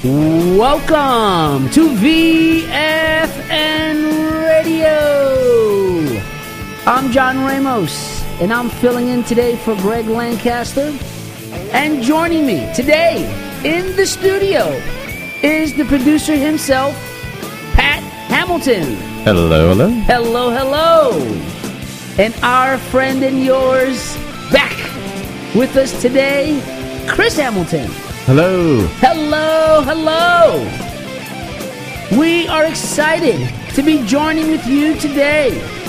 Welcome to VFN Radio. I'm John Ramos, and I'm filling in today for Greg Lancaster. And joining me today in the studio is the producer himself, Pat Hamilton. Hello, hello. Hello, hello. And our friend and yours back with us today, Chris Hamilton. Hello. Hello, hello. We are excited to be joining with you today.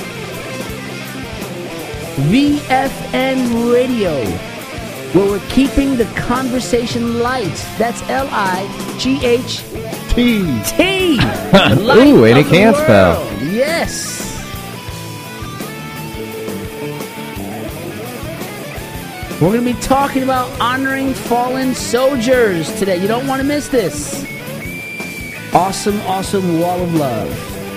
VFN Radio, where we're keeping the conversation light. That's L-I-G-H-T. Ooh, and it can spell. Yes. We're going to be talking about honoring fallen soldiers today. You don't want to miss this. Awesome, awesome wall of love.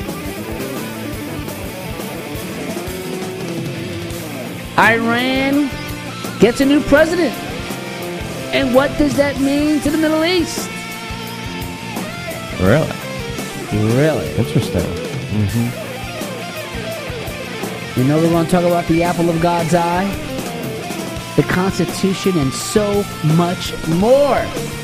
Iran gets a new president. And what does that mean to the Middle East? Really? Really? Interesting. Mm-hmm. You know we're going to talk about the apple of God's eye, the Constitution, and so much more.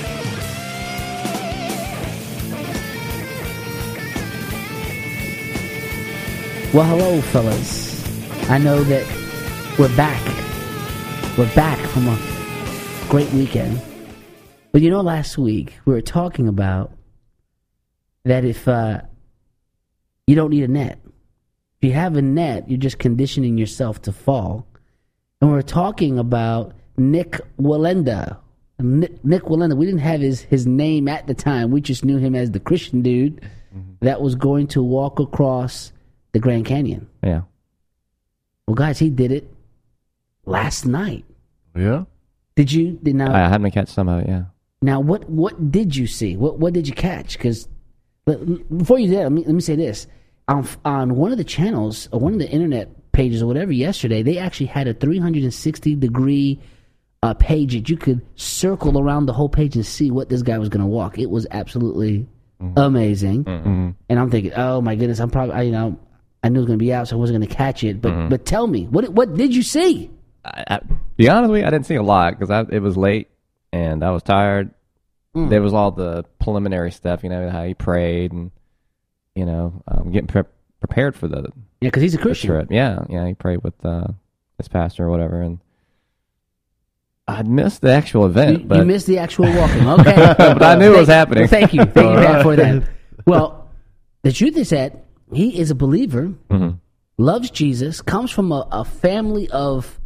Well, hello, fellas. I know that we're back. We're back from a great weekend. But you know, last week we were talking about that if you don't need a net. If you have a net, you're just conditioning yourself to fall. And we're talking about Nik Wallenda. Nik Wallenda, we didn't have his name at the time. We just knew him as the Christian dude that was going to walk across the Grand Canyon. Yeah. Well, guys, he did it last night. Yeah. Did you? I had to catch some of it, yeah. Now, what did you see? What did you catch? Because before you did, let me say this. On one of the channels, or one of the internet pages or whatever yesterday, they actually had a 360-degree page that you could circle around the whole page and see what this guy was going to walk. It was absolutely amazing. Mm-hmm. And I'm thinking, oh my goodness, I knew it was going to be out, so I wasn't going to catch it. But tell me, what did you see? To be honest with you, I didn't see a lot because it was late and I was tired. There was all the preliminary stuff, how he prayed and getting prepared for the because he's a Christian. Trip. Yeah, he prayed with his pastor or whatever, and I missed the actual event. You missed the actual walking, okay? But I knew it was happening. Well, thank you, Pat, for that. Well, the truth is that he is a believer, loves Jesus, comes from a family of,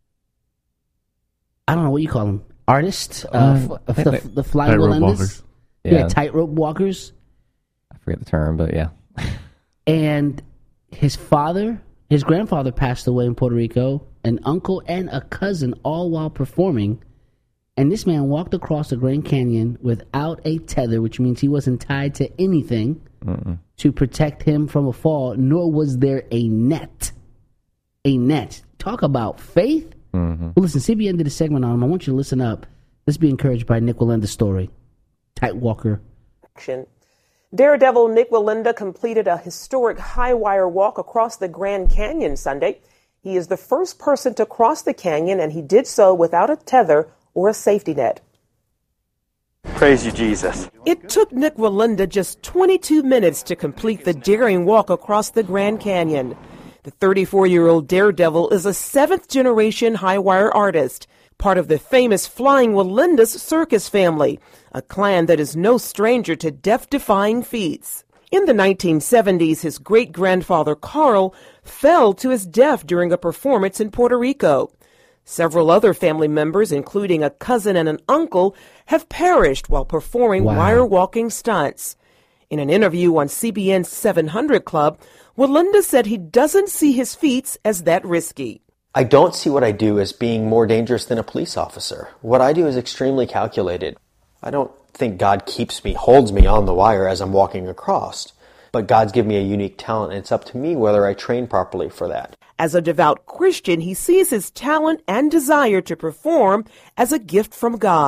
I don't know what you call them, artists, the flying Wallendas. Yeah, tightrope walkers. I forget the term, but yeah. And his grandfather passed away in Puerto Rico, an uncle and a cousin, all while performing. And this man walked across the Grand Canyon without a tether, which means he wasn't tied to anything to protect him from a fall, nor was there a net. A net. Talk about faith. Well, listen, CBN did a segment on him. I want you to listen up. Let's be encouraged by Nik Wallenda's story. Tight walker. Daredevil Nik Wallenda completed a historic high-wire walk across the Grand Canyon Sunday. He is the first person to cross the canyon, and he did so without a tether or a safety net. Praise you, Jesus. It took Nik Wallenda just 22 minutes to complete the daring walk across the Grand Canyon. The 34-year-old Daredevil is a seventh-generation high-wire artist, part of the famous Flying Wallendas circus family, a clan that is no stranger to death-defying feats. In the 1970s, his great-grandfather Carl fell to his death during a performance in Puerto Rico. Several other family members, including a cousin and an uncle, have perished while performing wire-walking stunts. In an interview on CBN's 700 Club, Wallenda said he doesn't see his feats as that risky. I don't see what I do as being more dangerous than a police officer. What I do is extremely calculated. I don't think God holds me on the wire as I'm walking across. But God's given me a unique talent, and it's up to me whether I train properly for that. As a devout Christian, he sees his talent and desire to perform as a gift from God.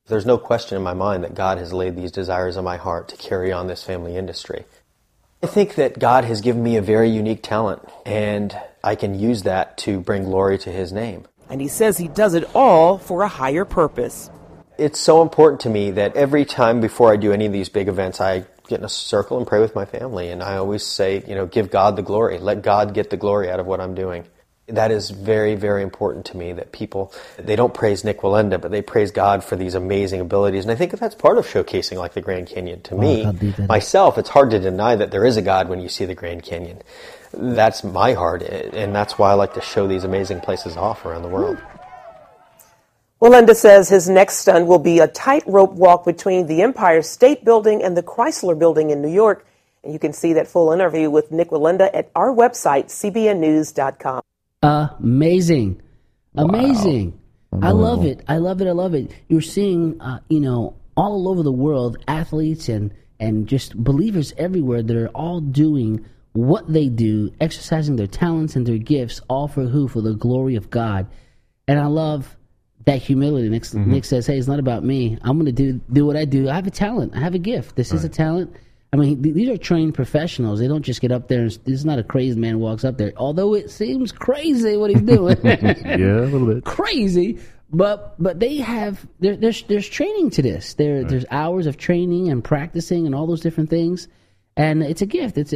There's no question in my mind that God has laid these desires on my heart to carry on this family industry. I think that God has given me a very unique talent, and I can use that to bring glory to His name. And he says he does it all for a higher purpose. It's so important to me that every time before I do any of these big events, I get in a circle and pray with my family. And I always say, give God the glory. Let God get the glory out of what I'm doing. That is very, very important to me, that people, they don't praise Nik Wallenda, but they praise God for these amazing abilities. And I think that's part of showcasing like the Grand Canyon. To me, myself, it's hard to deny that there is a God when you see the Grand Canyon. That's my heart, and that's why I like to show these amazing places off around the world. Wallenda says his next stunt will be a tightrope walk between the Empire State Building and the Chrysler Building in New York. And you can see that full interview with Nik Wallenda at our website, cbnnews.com. Amazing. Amazing. Wow. I love it. I love it. I love it. You're seeing, all over the world, athletes and just believers everywhere that are all doing what they do, exercising their talents and their gifts, all for who? For the glory of God. And I love that humility. Nik says, hey, it's not about me. I'm going to do what I do. I have a talent. I have a gift. This is a talent. I mean, these are trained professionals. They don't just get up there and this is not a crazy man who walks up there. Although it seems crazy what he's doing. Yeah, a little bit. Crazy. But they have, there's training to this. There's hours of training and practicing and all those different things. And it's a gift. He's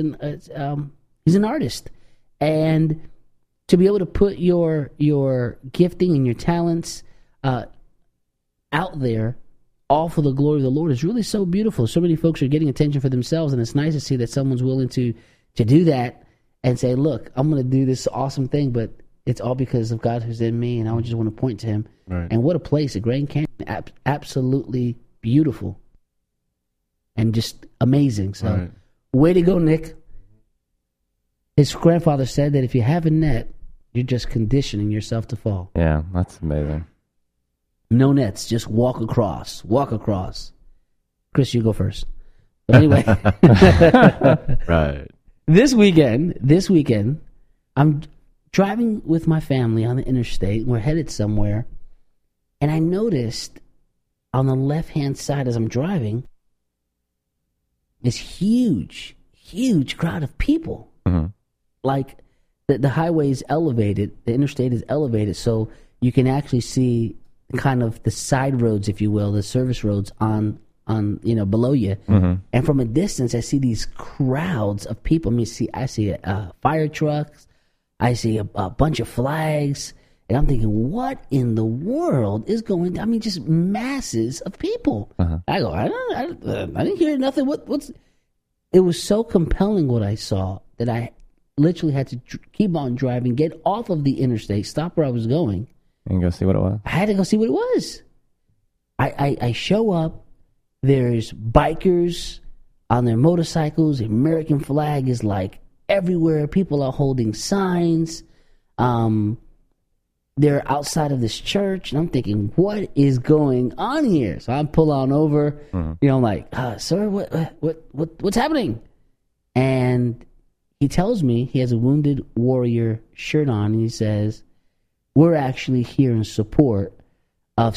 an artist. And to be able to put your gifting and your talents out there, all for the glory of the Lord, is really so beautiful. So many folks are getting attention for themselves, and it's nice to see that someone's willing to do that and say, look, I'm going to do this awesome thing, but it's all because of God who's in me, and I just want to point to Him. Right. And what a place, the Grand Canyon, absolutely beautiful and just amazing. So way to go, Nik. His grandfather said that if you have a net, you're just conditioning yourself to fall. Yeah, that's amazing. No nets, just walk across. Walk across. Chris, you go first. But anyway. Right. This weekend, I'm driving with my family on the interstate. We're headed somewhere. And I noticed on the left-hand side as I'm driving, this huge crowd of people. Mm-hmm. Like the highway is elevated, the interstate is elevated, so you can actually see kind of the side roads, if you will, the service roads on below you. Mm-hmm. And from a distance, I see these crowds of people. I see fire trucks, I see a bunch of flags, and I'm thinking, what in the world is going on? I mean, just masses of people. Uh-huh. I go, I didn't hear nothing. What's? It was so compelling what I saw that I literally had to keep on driving, get off of the interstate, stop where I was going, and go see what it was. I had to go see what it was. I show up. There's bikers on their motorcycles. The American flag is like everywhere. People are holding signs. They're outside of this church, and I'm thinking, what is going on here? So I pull on over. Mm-hmm. I'm like, sir, what's happening? And he tells me he has a Wounded Warrior shirt on, and he says, we're actually here in support of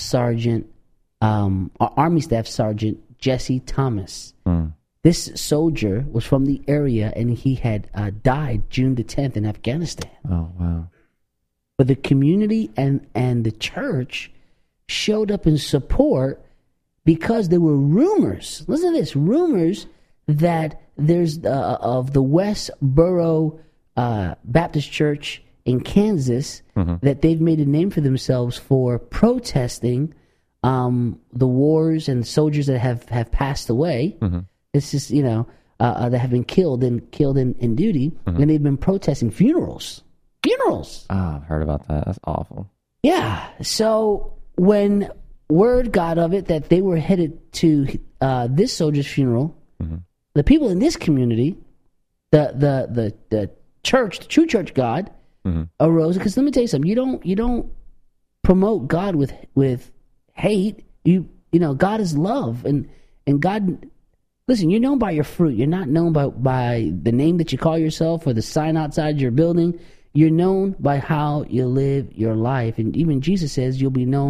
Army Staff Sergeant Jesse Thomas. Mm. This soldier was from the area, and he had died June the 10th in Afghanistan. Oh, wow. But the community and the church showed up in support because there were rumors. Listen to this. Rumors that there's of the Westboro Baptist Church in Kansas, mm-hmm. that they've made a name for themselves for protesting the wars and soldiers that have passed away. Mm-hmm. It's just, that have been killed in duty, mm-hmm. and they've been protesting funerals. Funerals. Oh, I've heard about that. That's awful. Yeah. So when word got of it that they were headed to this soldier's funeral, mm-hmm. the people in this community, the church, the true church God, mm-hmm. arose. Because let me tell you something: you don't promote God with hate. God is love, and God. Listen, you're known by your fruit. You're not known by the name that you call yourself or the sign outside your building. You're known by how you live your life. And even Jesus says you'll be known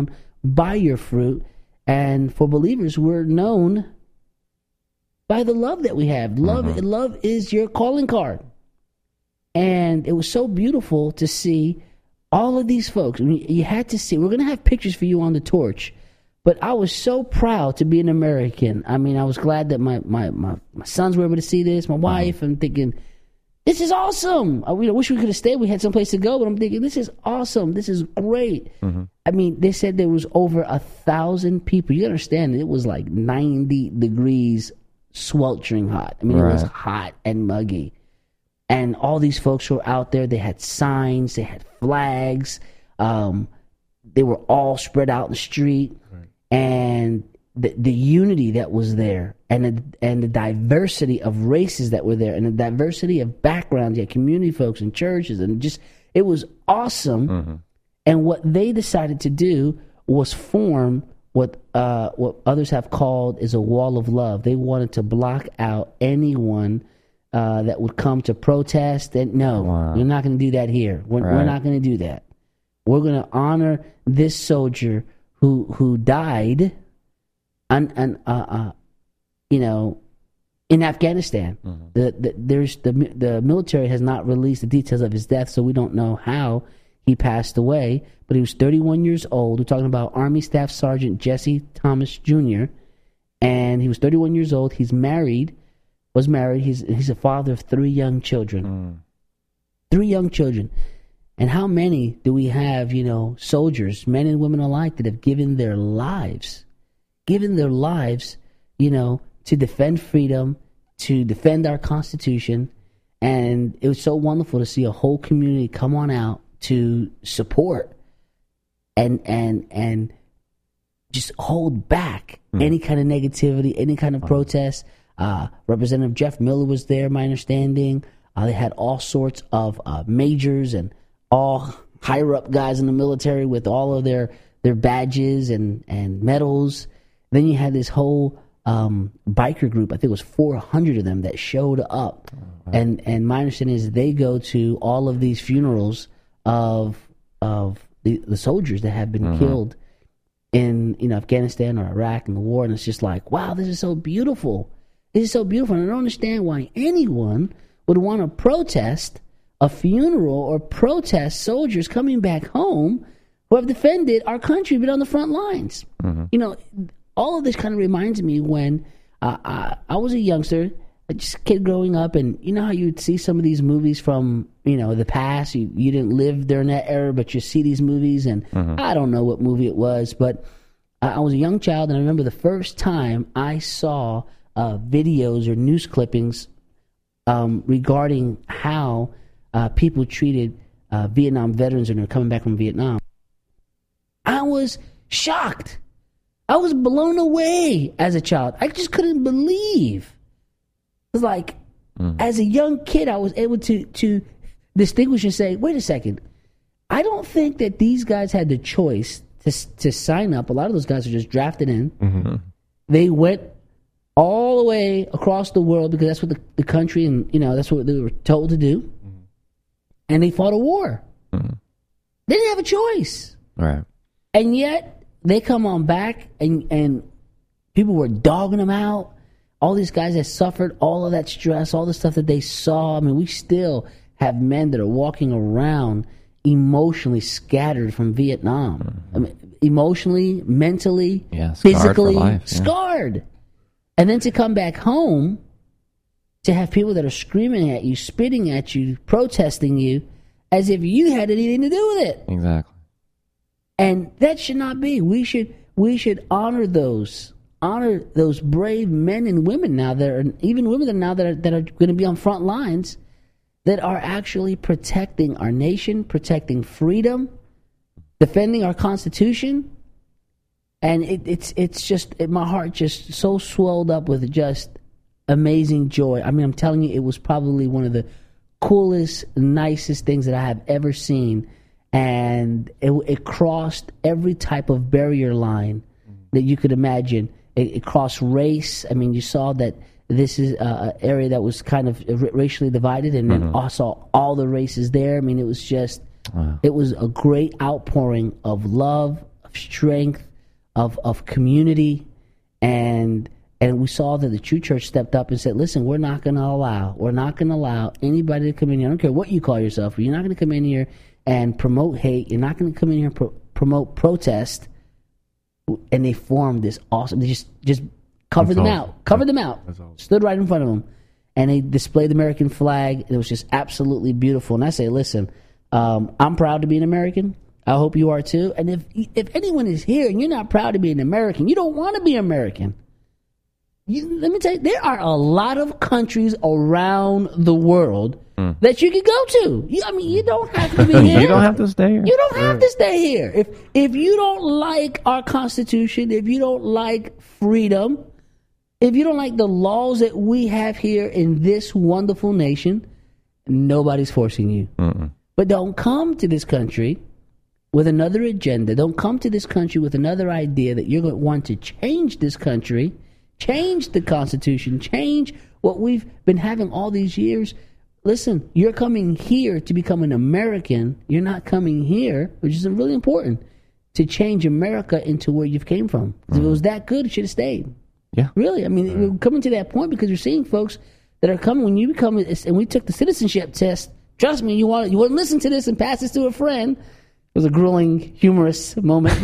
by your fruit. And for believers, we're known by the love that we have. Love is your calling card. And it was so beautiful to see all of these folks. I mean, you had to see. We're going to have pictures for you on the torch. But I was so proud to be an American. I mean, I was glad that my sons were able to see this, my wife. I'm thinking, this is awesome. I wish we could have stayed. We had someplace to go. But I'm thinking, this is awesome. This is great. I mean, they said there was over 1,000 people. You understand, it was like 90 degrees, sweltering hot. I mean, it was hot and muggy. And all these folks were out there. They had signs. They had flags. They were all spread out in the street. And the unity that was there, and the diversity of races that were there, and the diversity of backgrounds, you had community folks and churches, and just, it was awesome. And what they decided to do was form what others have called is a wall of love. They wanted to block out anyone that would come to protest. And no, we're not going to do that here. We're not going to do that. We're going to honor this soldier who died, in Afghanistan. The military has not released the details of his death, so we don't know how he passed away. But he was 31 years old. We're talking about Army Staff Sergeant Jesse Thomas Jr. And he was 31 years old. He's married. Was married. He's a father of 3 young children. 3 young children. And how many do we have, soldiers, men and women alike, that have given their lives, to defend freedom, to defend our Constitution. And it was so wonderful to see a whole community come on out to support and just hold back any kind of negativity, any kind of protest. Representative Jeff Miller was there, my understanding. They had all sorts of majors and all higher up guys in the military with all of their badges and medals. Then you had this whole biker group. I think it was 400 of them that showed up. And my understanding is they go to all of these funerals of the soldiers that have been killed in Afghanistan or Iraq in the war. And it's just like, wow, this is so beautiful. This is so beautiful. And I don't understand why anyone would want to protest a funeral or protest soldiers coming back home who have defended our country, been on the front lines. All of this kind of reminds me when I was a youngster, just a kid growing up, and you know how you'd see some of these movies from, the past. You didn't live during that era, but you see these movies, and I don't know what movie it was, but I was a young child, and I remember the first time I saw videos or news clippings regarding how people treated Vietnam veterans when they're coming back from Vietnam. I was shocked. I was blown away as a child. I just couldn't believe. It was like, as a young kid, I was able to distinguish and say, wait a second, I don't think that these guys had the choice to sign up. A lot of those guys are just drafted in. They went all the way across the world because that's what the country and, that's what they were told to do. And they fought a war. They didn't have a choice. Right. And yet, they come on back, and people were dogging them out. All these guys that suffered all of that stress, all the stuff that they saw. I mean, we still have men that are walking around emotionally scattered from Vietnam. I mean, emotionally, mentally, physically, scarred. And then to come back home, to have people that are screaming at you, spitting at you, protesting you, as if you had anything to do with it. Exactly. And that should not be. We should honor those brave men and women now that are, even women now that are going to be on front lines, that are actually protecting our nation, protecting freedom, defending our Constitution. And it's just, my heart just so swelled up with just amazing joy. I mean, I'm telling you, it was probably one of the coolest, nicest things that I have ever seen. And it crossed every type of barrier line that you could imagine. It crossed race. I mean, you saw that this is an area that was kind of racially divided, and then also all the races there. I mean, it was just, it was a great outpouring of love, of strength, of community, and we saw that the true church stepped up and said, listen, we're not going to allow anybody to come in here. I don't care what you call yourself, but you're not going to come in here and promote hate. You're not going to come in here and promote protest. And they formed this awesome, they just covered them out, stood right in front of them, and they displayed the American flag, and it was just absolutely beautiful. And I say, listen, I'm proud to be an American. I hope you are too. And if anyone is here and you're not proud to be an American, you don't want to be American. Let me tell you, there are a lot of countries around the world that you could go to. You don't have to be here. You don't have to stay here. You don't have to stay here. If you don't like our Constitution, if you don't like freedom, if you don't like the laws that we have here in this wonderful nation, nobody's forcing you. But don't come to this country with another agenda. Don't come to this country with another idea that you're going to want to change this country, change the Constitution, change what we've been having all these years. Listen, you're coming here to become an American. You're not coming here, which is really important, to change America into where you've came from. If it was that good, it should have stayed. Yeah. Really. I mean, we're coming to that point because you're seeing folks that are coming. When you become, and we took the citizenship test, trust me, you wouldn't listen to this and pass this to a friend. It was a grueling, humorous moment.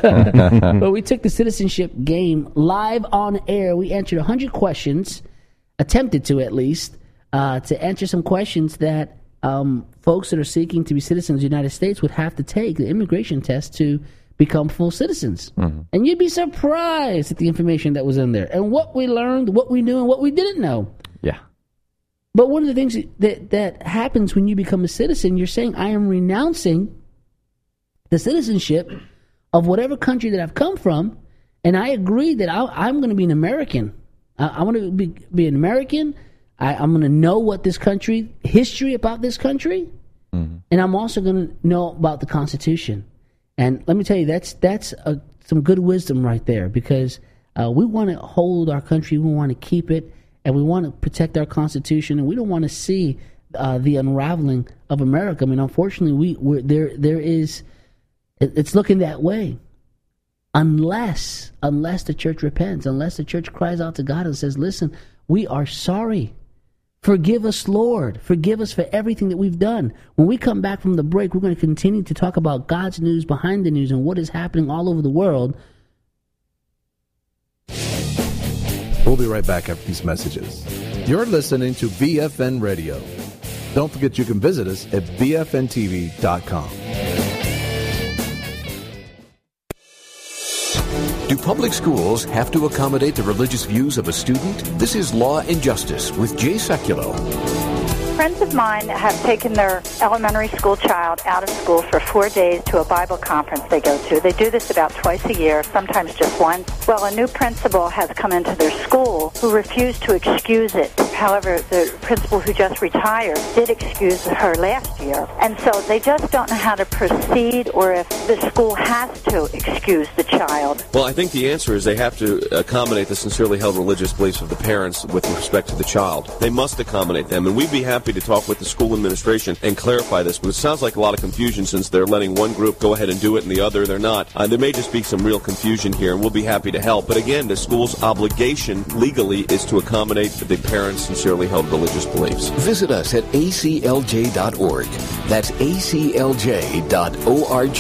But we took the citizenship game live on air. We answered 100 questions, attempted to at least, to answer some questions that folks that are seeking to be citizens of the United States would have to take the immigration test to become full citizens. And you'd be surprised at the information that was in there and what we learned, what we knew, and what we didn't know. Yeah. But one of the things that happens when you become a citizen, you're saying, I am renouncing the citizenship of whatever country that I've come from, and I agree that I'm going to be an American. I want to be an American. I'm going to know what this country, history about this country, and I'm also going to know about the Constitution. And let me tell you, that's some good wisdom right there, because we want to hold our country, we want to keep it, and we want to protect our Constitution, and we don't want to see the unraveling of America. I mean, unfortunately, there is. It's looking that way, unless the church repents, unless the church cries out to God and says, "Listen, we are sorry. Forgive us, Lord. Forgive us for everything that we've done." When we come back from the break, we're going to continue to talk about God's news behind the news and what is happening all over the world. We'll be right back after these messages. You're listening to BFN Radio. Don't forget you can visit us at bfntv.com. Do public schools have to accommodate the religious views of a student? This is Law and Justice with Jay Sekulow. Friends of mine have taken their elementary school child out of school for 4 days to a Bible conference they go to. They do this about twice a year, sometimes just once. Well, a new principal has come into their school who refused to excuse it. However, the principal who just retired did excuse her last year. And so they just don't know how to proceed or if the school has to excuse the child. Well, I think the answer is they have to accommodate the sincerely held religious beliefs of the parents with respect to the child. They must accommodate them, and we'd be happy to talk with the school administration and clarify this, but it sounds like a lot of confusion since they're letting one group go ahead and do it and the other they're not. There may just be some real confusion here, and we'll be happy to help. But again, the school's obligation legally is to accommodate the parents' sincerely held religious beliefs. Visit us at aclj.org. That's aclj.org.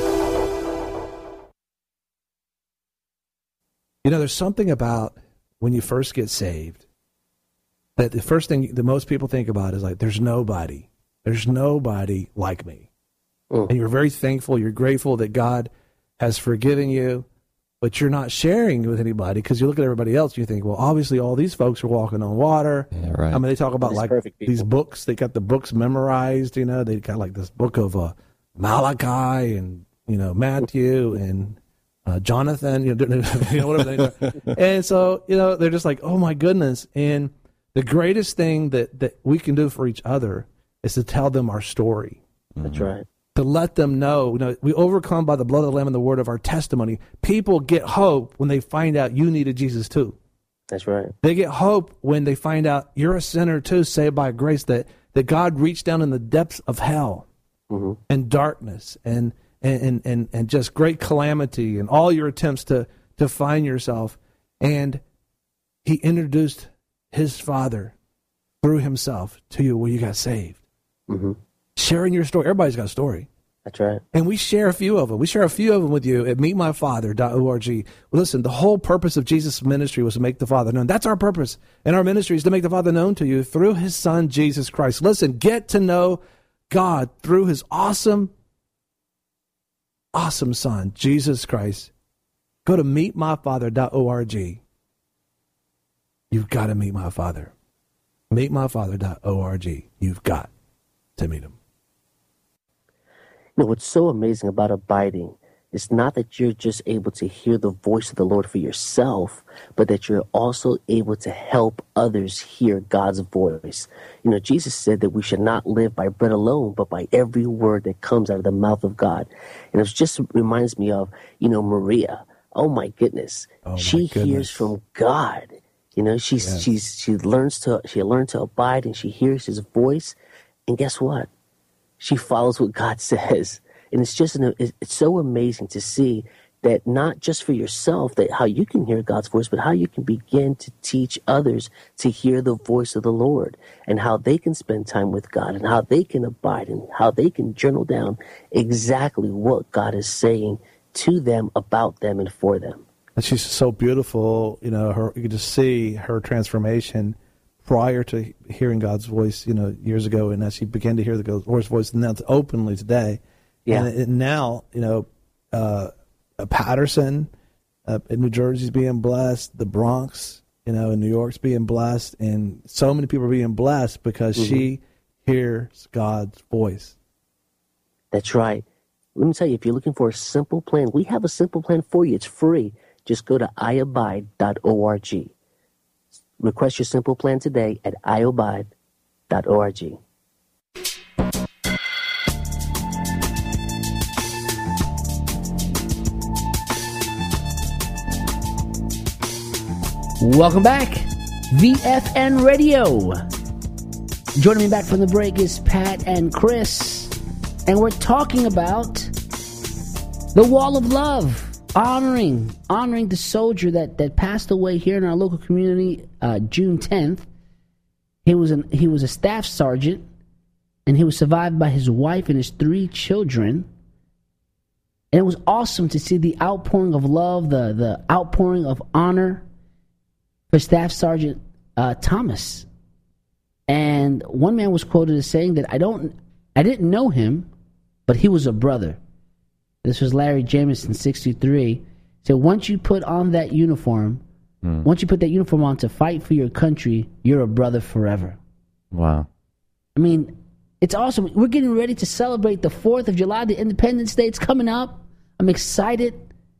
You know, there's something about when you first get saved that the first thing that most people think about is like, there's nobody like me. And you're very thankful, you're grateful that God has forgiven you, but you're not sharing with anybody because you look at everybody else and you think, well, obviously all these folks are walking on water. Yeah, right. I mean, they talk about like these books, they got the books memorized, you know, they got like this book of Malachi and, you know, Matthew and Jonathan, you know, whatever they are. And so, you know, they're just like, oh my goodness. And the greatest thing that we can do for each other is to tell them our story. That's right. To let them know, you know, we overcome by the blood of the Lamb and the word of our testimony. People get hope when they find out you needed Jesus too. That's right. They get hope when they find out you're a sinner too, saved by grace, that God reached down in the depths of hell and darkness and and just great calamity and all your attempts to find yourself. And he introduced his Father through himself to you where you got saved. Mm-hmm. Sharing your story. Everybody's got a story. That's right. And we share a few of them. We share a few of them with you at meetmyfather.org. Listen, the whole purpose of Jesus' ministry was to make the Father known. That's our purpose. And our ministry is to make the Father known to you through his Son, Jesus Christ. Listen, get to know God through his awesome Son, Jesus Christ. Go to meetmyfather.org. You've got to meet my Father. Meetmyfather.org. You've got to meet him. You know, what's so amazing about abiding is not that you're just able to hear the voice of the Lord for yourself, but that you're also able to help others hear God's voice. You know, Jesus said that we should not live by bread alone, but by every word that comes out of the mouth of God. And it just reminds me of, you know, Maria. Oh my goodness. She hears from God. You know, she learns to abide, and she hears his voice. And guess what? She follows what God says. And it's just, it's so amazing to see that not just for yourself, that how you can hear God's voice, but how you can begin to teach others to hear the voice of the Lord, and how they can spend time with God, and how they can abide, and how they can journal down exactly what God is saying to them, about them, and for them. And she's so beautiful. You know, you can just see her transformation prior to hearing God's voice, you know, years ago, and as she began to hear the Lord's voice, and that's openly today. Yeah. And now, you know, Patterson in New Jersey's being blessed, the Bronx, you know, in New York's being blessed, and so many people are being blessed because she hears God's voice. That's right. Let me tell you, if you're looking for a simple plan, we have a simple plan for you. It's free. Just go to iabide.org. Request your simple plan today at iabide.org. Welcome back, VFN Radio. Joining me back from the break is Pat and Chris, and we're talking about the Wall of Love, honoring the soldier that passed away here in our local community, June 10th. He was a staff sergeant, and he was survived by his wife and his 3 children. And it was awesome to see the outpouring of love, the outpouring of honor for Staff Sergeant Thomas. And one man was quoted as saying that I didn't know him, but he was a brother. This was Larry Jameson, 63. So once you put on that uniform, once you put that uniform on to fight for your country, you're a brother forever. Wow. I mean, it's awesome. We're getting ready to celebrate the 4th of July, the Independence Day. It's coming up. I'm excited.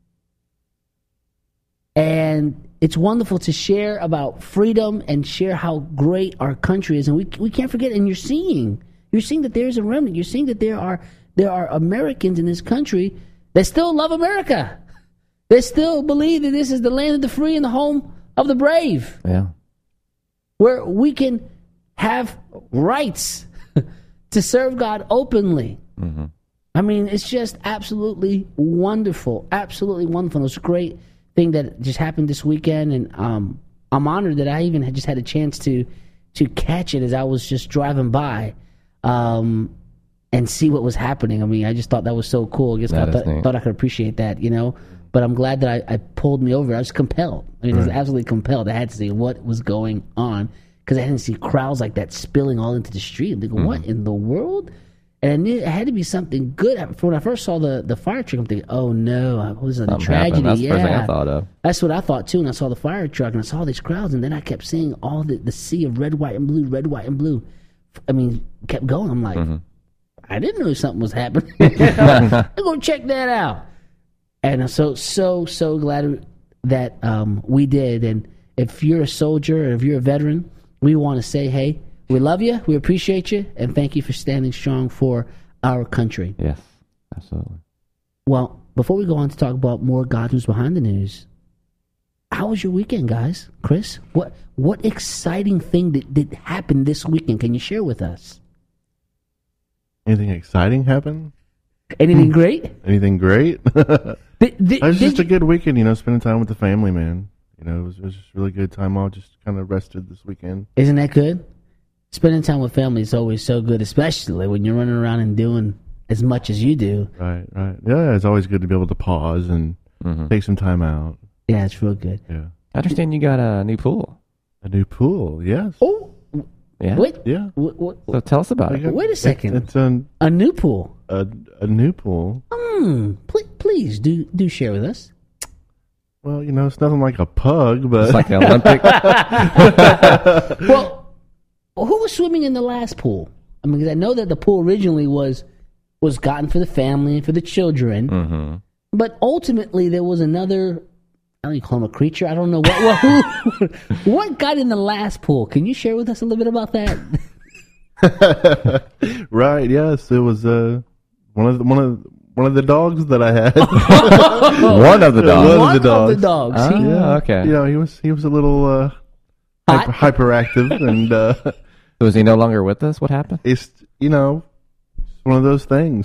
And it's wonderful to share about freedom and share how great our country is. And we can't forget, and you're seeing that there's a remnant. You're seeing that there are Americans in this country that still love America. They still believe that this is the land of the free and the home of the brave. Yeah. Where we can have rights to serve God openly. Mm-hmm. I mean, it's just absolutely wonderful. Absolutely wonderful. It was a great thing that just happened this weekend, and I'm honored that I even had a chance to catch it as I was just driving by and see what was happening. I mean, I just thought that was so cool. I guess I thought I could appreciate that, you know. But I'm glad that I pulled me over. I was compelled. I mean, I was absolutely compelled. I had to see what was going on because I didn't see crowds like that spilling all into the street. I'm thinking, what in the world? And I knew it had to be something good. When I first saw the fire truck, I'm thinking, oh no, it was a tragedy. That's the first thing I thought of. That's what I thought too. And I saw the fire truck and I saw these crowds, and then I kept seeing all the sea of red, white, and blue, red, white, and blue. I mean, kept going. I'm like, I didn't know something was happening. I'm going to check that out. And I'm so glad that we did. And if you're a soldier or if you're a veteran, we want to say, hey, we love you, we appreciate you, and thank you for standing strong for our country. Yes, absolutely. Well, before we go on to talk about more God Who's Behind the News, how was your weekend, guys? Chris, what exciting thing did happen this weekend? Can you share with us? Anything exciting happen? Anything great? Anything great? It was just did a good weekend, spending time with the family, man. It was just really good time. I just kind of rested this weekend. Isn't that good? Spending time with family is always so good, especially when you're running around and doing as much as you do. Right. Yeah, it's always good to be able to pause and take some time out. Yeah, it's real good. Yeah. I understand you got a new pool. A new pool, yes. Oh, yeah. What? Yeah. So tell us about it. Wait a second. It's a new pool. A new pool. Please do share with us. Well, it's nothing like a pug, but it's like an Olympic. Well, who was swimming in the last pool? I mean, 'cause I know that the pool originally was gotten for the family and for the children, but ultimately there was another. I don't even call him a creature. I don't know what got in the last pool. Can you share with us a little bit about that? Right. Yes, it was one of the dogs that I had. One of the dogs. One of the dogs. Yeah. Okay. He was a little hyperactive, and was he no longer with us? What happened? It's one of those things.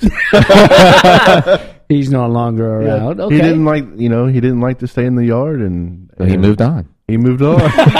He's no longer around. Yeah. Okay. He didn't like to stay in the yard, and he moved on. He moved on.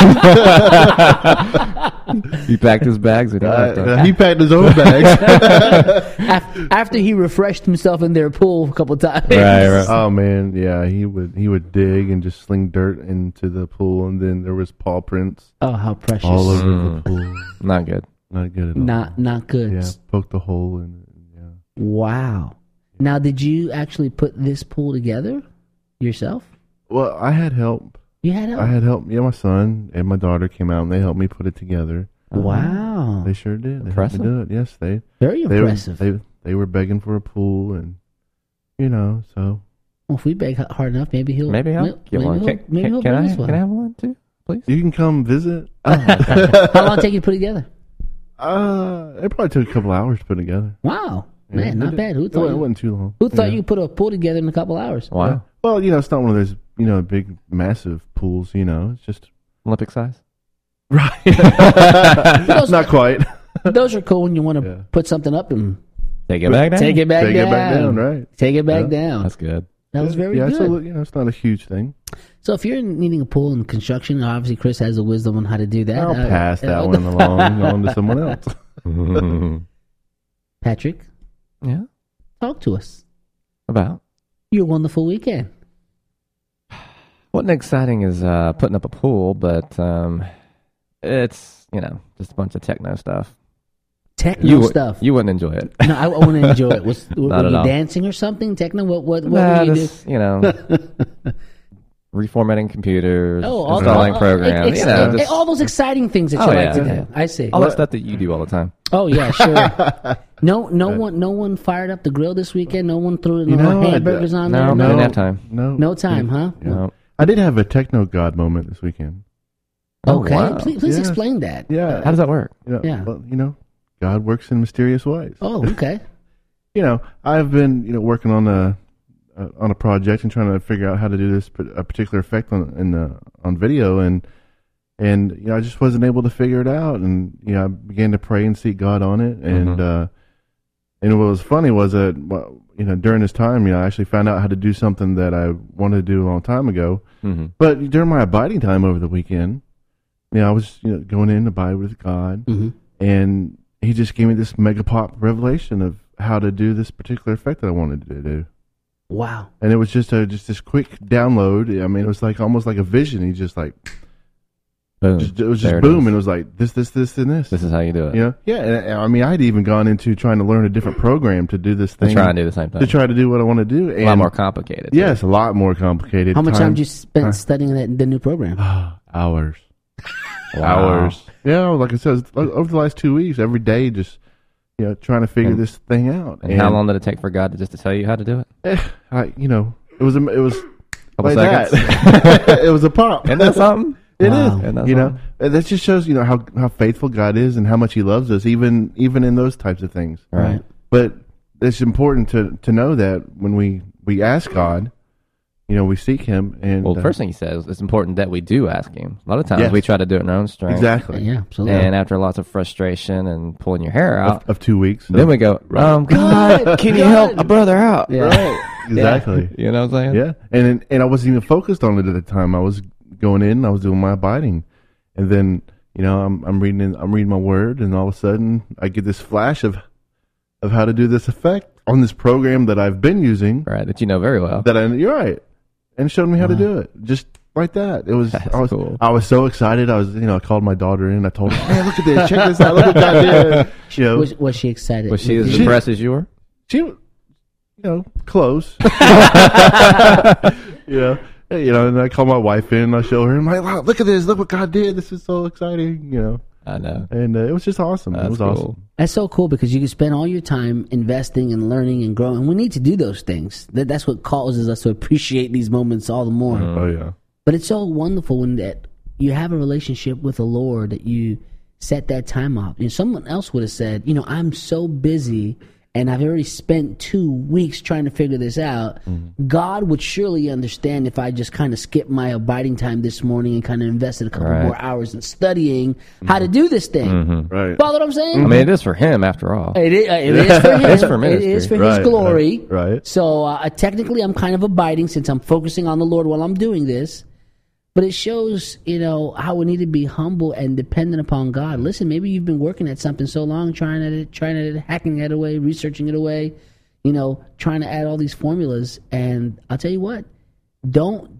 He packed his bags. And he packed his own bags. After he refreshed himself in their pool a couple times. Right. Oh man, yeah, he would dig and just sling dirt into the pool, and then there was paw prints. Oh, how precious! All over the pool. Not good. Not good at all. Not good. Yeah, poked a hole in it. Yeah. Wow. Now, did you actually put this pool together yourself? Well, I had help. You had help? I had help. Yeah, my son and my daughter came out and they helped me put it together. Wow. They sure did. They Impressive. helped me do it. Yes, Very impressive. They were begging for a pool, and so. Well, if we beg hard enough, maybe he'll get one. Maybe he'll Can bring I us one. Can I have one too, please? You can come visit. How long did it take you to put together? It probably took a couple hours to put together. Wow. Man, not bad. Who thought it wasn't too long. Who thought you put a pool together in a couple hours? Wow. Yeah. Well, it's not one of those, big, massive pools, it's just... Olympic size? Right. Not quite. Those are cool when you want to put something up and... Take it back down. Take it back down. Take it back down, right. Take it back down. That's good. That was very good. So, it's not a huge thing. So if you're needing a pool in construction, obviously Chris has the wisdom on how to do that. I'll pass that one along on to someone else. Patrick? Yeah? Talk to us. About? Your wonderful weekend. Wasn't exciting as putting up a pool, but it's, just a bunch of techno stuff. Techno stuff? You wouldn't enjoy it. No, I wouldn't enjoy it. Were you all. dancing or something? Techno? What were you doing? Reformatting computers, all installing programs. All those exciting things that you like to do. I see. All that stuff that you do all the time. Oh, yeah, sure. No one fired up the grill this weekend? No one threw hamburgers on there? No, didn't have time. No time, huh? No. I did have a techno god moment this weekend. Okay. Oh, wow. Please explain that. Yeah. How does that work? Yeah. Well, God works in mysterious ways. Oh, okay. I've been, working on a project and trying to figure out how to do this a particular effect on video, and I just wasn't able to figure it out, and I began to pray and seek God on it, and what was funny was that during this time, I actually found out how to do something that I wanted to do a long time ago, but during my abiding time over the weekend, I was going in to abide with God, and He just gave me this mega pop revelation of how to do this particular effect that I wanted to do. Wow. And it was just this quick download. I mean, it was almost like a vision. He just boom. It was just boom, and it was like this, and this. This is how you do it. Yeah. And I mean, I'd even gone into trying to learn a different program to do this thing. To try and do the same thing. To try to do what I want to do. A lot more complicated. Yes, a lot more complicated. How much time did you spend studying the new program? Hours. Wow. Hours. Yeah, like I said, over the last 2 weeks, every day, just trying to figure this thing out. And how long did it take for God to tell you how to do it? It was couple like seconds. that. It was a pop. Isn't that something? It Wow. is. And that's That just shows how faithful God is and how much He loves us, even in those types of things. Right. But it's important to know that when we ask God, we seek Him. And well, the first thing he says, it's important that we do ask Him. A lot of times we try to do it in our own strength. Exactly. Yeah, absolutely. And after lots of frustration and pulling your hair out of 2 weeks, then we go, God, can you help a brother out? Yeah. Right. Exactly. You know what I'm saying? Yeah. And I wasn't even focused on it at the time. I was going in, I was doing my abiding, and then I'm reading my word, and all of a sudden I get this flash of how to do this effect on this program that I've been using, right? That you know very well. You're right, and showed me how to do it, just like that. It was cool. I was so excited. I called my daughter in. I told her, "Man, look at this! Check this out! Look what God did!" Was she excited? Was she as impressed as you were? She, close. And I call my wife in, and I show her, and I'm like, wow, look at this, look what God did, this is so exciting, I know. And it was just awesome. That's it was cool. awesome. That's so cool because you can spend all your time investing and learning and growing. We need to do those things. That's what causes us to appreciate these moments all the more. Oh, yeah. But it's so wonderful when that you have a relationship with the Lord that you set that time off. Someone else would have said, I'm so busy and I've already spent 2 weeks trying to figure this out. Mm-hmm. God would surely understand if I just kind of skipped my abiding time this morning and kind of invested a couple more hours in studying how to do this thing. Mm-hmm. Right. Follow what I'm saying? I mean, it is for Him after all. It is for Him. It's for ministry. It is for His glory. Right. So technically I'm kind of abiding since I'm focusing on the Lord while I'm doing this. But it shows, how we need to be humble and dependent upon God. Listen, maybe you've been working at something so long, trying to hacking it away, researching it away, trying to add all these formulas. And I'll tell you what, don't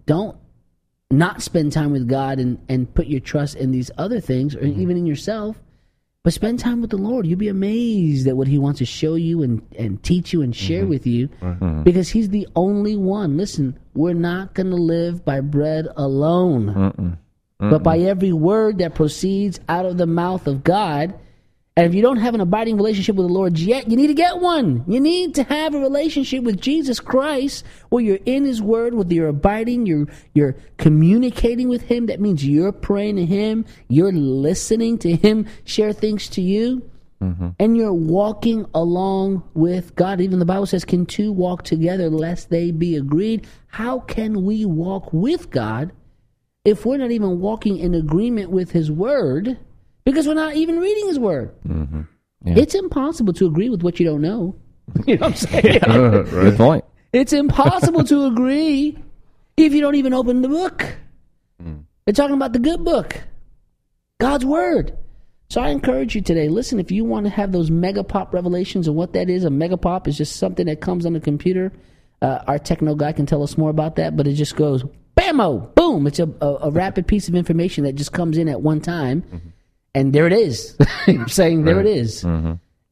not spend time with God and put your trust in these other things or even in yourself. But spend time with the Lord. You'll be amazed at what He wants to show you and teach you and share with you because He's the only one. Listen, we're not going to live by bread alone, but by every word that proceeds out of the mouth of God. And if you don't have an abiding relationship with the Lord yet, you need to get one. You need to have a relationship with Jesus Christ where you're in His Word, where you're abiding, you're communicating with Him. That means you're praying to Him, you're listening to Him share things to you, and you're walking along with God. Even the Bible says, can two walk together lest they be agreed? How can we walk with God if we're not even walking in agreement with His Word? Because we're not even reading His Word. Mm-hmm. Yeah. It's impossible to agree with what you don't know. You know what I'm saying? Right. Good point. It's impossible to agree if you don't even open the book. They're talking about the good book, God's Word. So I encourage you today, listen, if you want to have those mega pop revelations, and what that is, a mega pop is just something that comes on the computer. Our techno guy can tell us more about that, but it just goes, bam-o, boom. It's a rapid piece of information that just comes in at one time. Mm-hmm. And there it is. I'm saying there it is. Mm-hmm.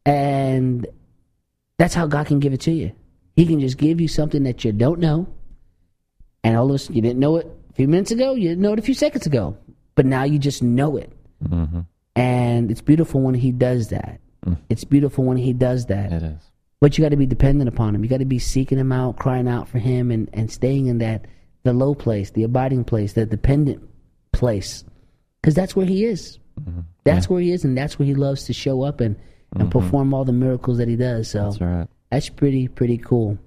And that's how God can give it to you. He can just give you something that you don't know. And all of a sudden, you didn't know it a few minutes ago. You didn't know it a few seconds ago. But now you just know it. Mm-hmm. And it's beautiful when He does that. It's beautiful when He does that. It is. But you got to be dependent upon Him. You got to be seeking Him out, crying out for Him, and staying in that, the low place, the abiding place, the dependent place. Because that's where He is. Mm-hmm. That's where He is, and that's where He loves to show up and perform all the miracles that He does. So that's right. That's pretty cool.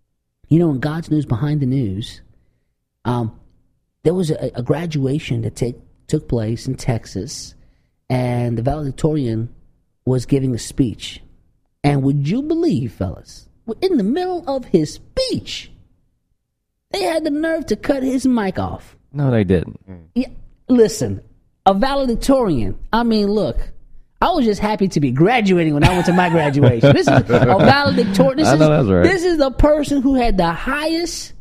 In God's News Behind the News, there was a graduation that took place in Texas, and the valedictorian was giving a speech. And would you believe, fellas, in the middle of his speech, they had the nerve to cut his mic off. No, they didn't. Yeah, listen. A valedictorian. I mean, look, I was just happy to be graduating when I went to my graduation. This is a valedictorian. This is the person who had the highest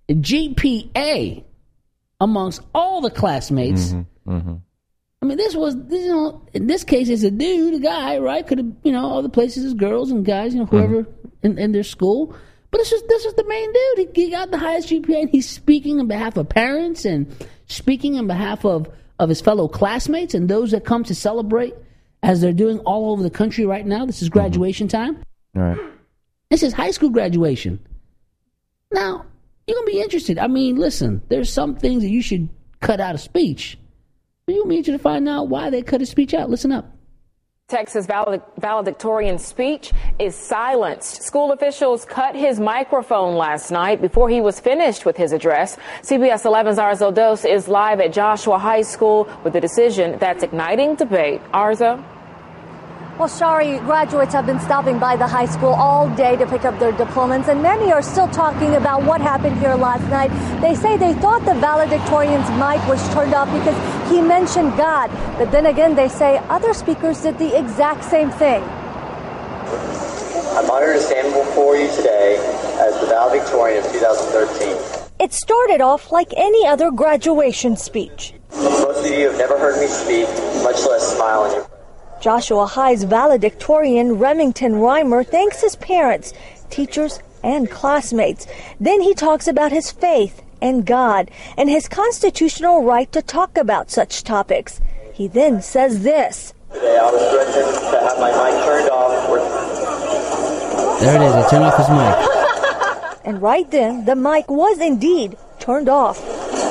GPA amongst all the classmates. Mm-hmm. Mm-hmm. I mean, in this case, it's a dude, a guy, right? Could have, other places is girls and guys, whoever in their school. But this is the main dude. He got the highest GPA, and he's speaking on behalf of parents and speaking on behalf of his fellow classmates and those that come to celebrate, as they're doing all over the country right now. This is graduation time. All right. This is high school graduation. Now, you're going to be interested. I mean, listen, there's some things that you should cut out of speech. But you'll be interested to find out why they cut his speech out. Listen up. Texas valedictorian speech is silenced. School officials cut his microphone last night before he was finished with his address. CBS 11's Arzo Dos is live at Joshua High School with a decision that's igniting debate. Arzo? Well, Shari, graduates have been stopping by the high school all day to pick up their diplomas, and many are still talking about what happened here last night. They say they thought the valedictorian's mic was turned off because he mentioned God. But then again, they say other speakers did the exact same thing. I'm honored to stand before you today as the valedictorian of 2013. It started off like any other graduation speech. Most of you have never heard me speak, much less smile on your face. Joshua High's valedictorian, Remington Reimer, thanks his parents, teachers, and classmates. Then he talks about his faith and God and his constitutional right to talk about such topics. He then says this. Today I was threatened to have my mic turned off. There it is. They turned off his mic. And right then, the mic was indeed turned off.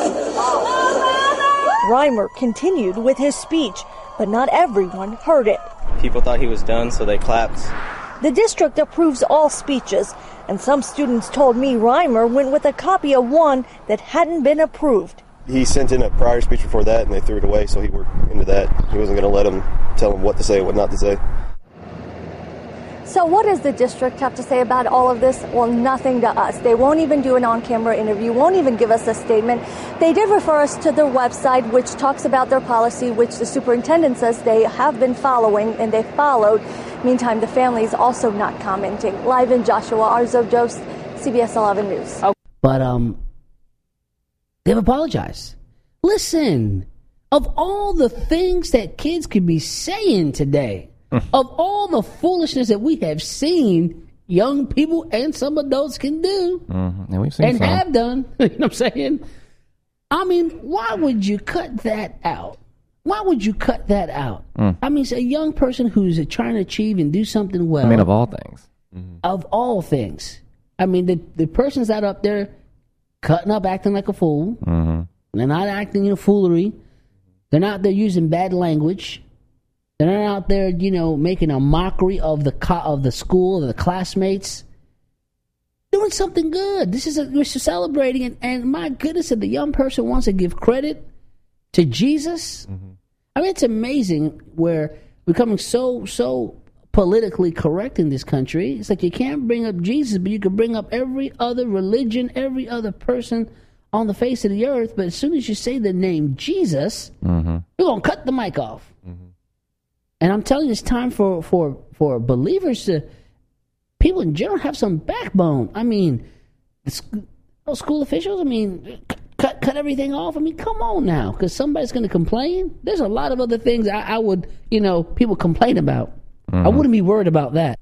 Reimer continued with his speech, but not everyone heard it. People thought he was done, so they clapped. The district approves all speeches, and some students told me Reimer went with a copy of one that hadn't been approved. He sent in a prior speech before that, and they threw it away, so he worked into that. He wasn't going to let them tell him what to say and what not to say. So what does the district have to say about all of this? Well, nothing to us. They won't even do an on-camera interview, won't even give us a statement. They did refer us to their website, which talks about their policy, which the superintendent says they have been following and they followed. Meantime, the family is also not commenting. Live in Joshua, Arzo Dos, CBS 11 News. But they've apologized. Listen, of all the things that kids could be saying today, of all the foolishness that we have seen young people and some adults can do and we've seen some. have done, you know what I'm saying? I mean, why would you cut that out? Why would you cut that out? I mean, it's a young person who's trying to achieve and do something well. I mean, of all things. Of all things. I mean, the person's out up there cutting up, acting like a fool. They're not acting foolery. They're not there using bad language. They're not out there, making a mockery of the school, of the classmates. Doing something good. We're celebrating it, and my goodness, if the young person wants to give credit to Jesus, I mean, it's amazing where we're becoming so politically correct in this country. It's like you can't bring up Jesus, but you can bring up every other religion, every other person on the face of the earth. But as soon as you say the name Jesus, you're gonna cut the mic off. And I'm telling you, it's time for believers to, people in general, have some backbone. I mean, school officials, I mean, cut everything off. I mean, come on now, because somebody's going to complain. There's a lot of other things I would, people complain about. I wouldn't be worried about that.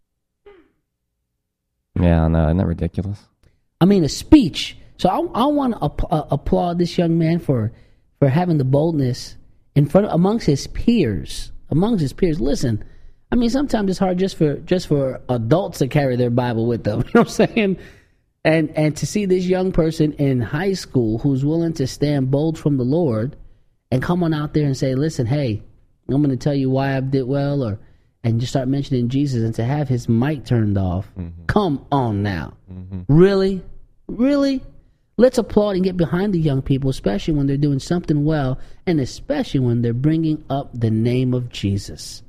Yeah, no, isn't that ridiculous? I mean, a speech. So I want to applaud this young man for having the boldness amongst his peers. Listen, I mean, sometimes it's hard just for adults to carry their Bible with them. You know what I'm saying? And to see this young person in high school who's willing to stand bold from the Lord and come on out there and say, listen, hey, I'm going to tell you why I did well, and just start mentioning Jesus, and to have his mic turned off. Come on now. Really? Let's applaud and get behind the young people, especially when they're doing something well, and especially when they're bringing up the name of Jesus.